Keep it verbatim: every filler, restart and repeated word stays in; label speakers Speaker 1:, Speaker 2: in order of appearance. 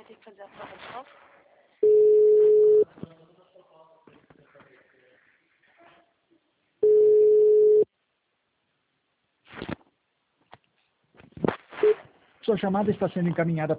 Speaker 1: ter que fazer a prova de novo?
Speaker 2: Sua chamada está sendo encaminhada